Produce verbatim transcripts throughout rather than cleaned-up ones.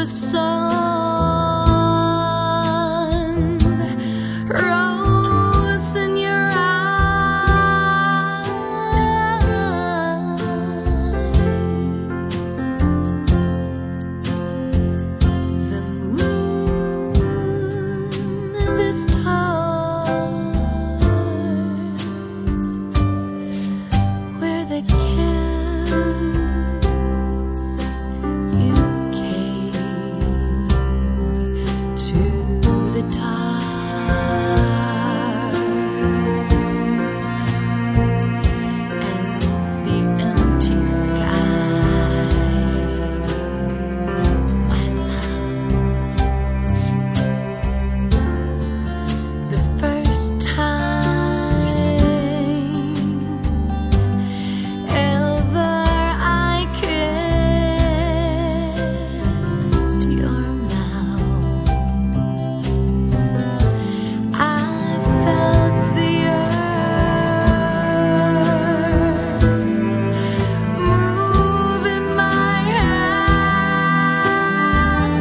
the sun rose in your eyes. The moon and the stars were the gifts you gave to the dark, and the empty skies, my love. The first time ever I kissed your mouth, I felt the earth move in my hand,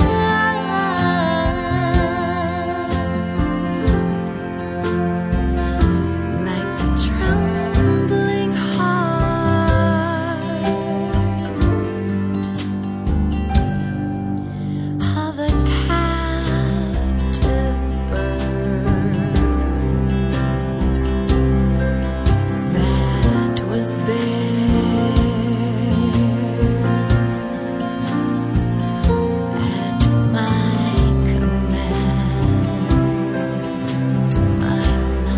like a trembling heart of a captive bird that was there at my command, my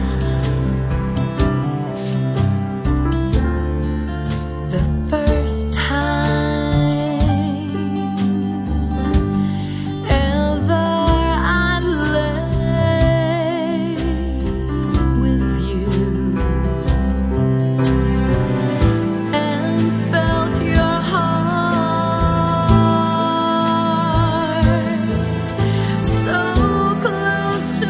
love. The first time ever I lay with you and felt your heart so close to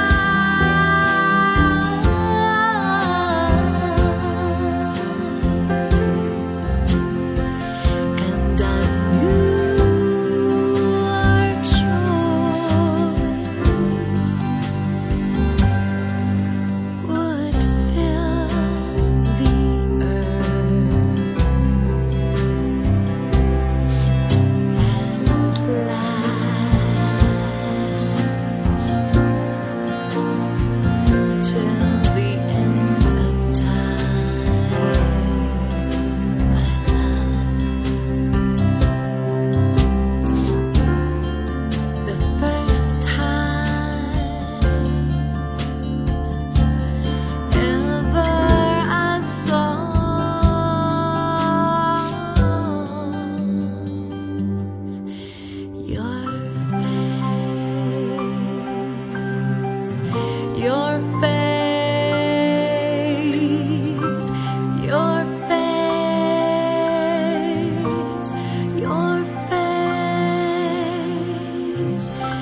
mine, and I knew our joy would fill the earth and last till the end of time, my love. The first time ever I saw your face, your face, your face, your face.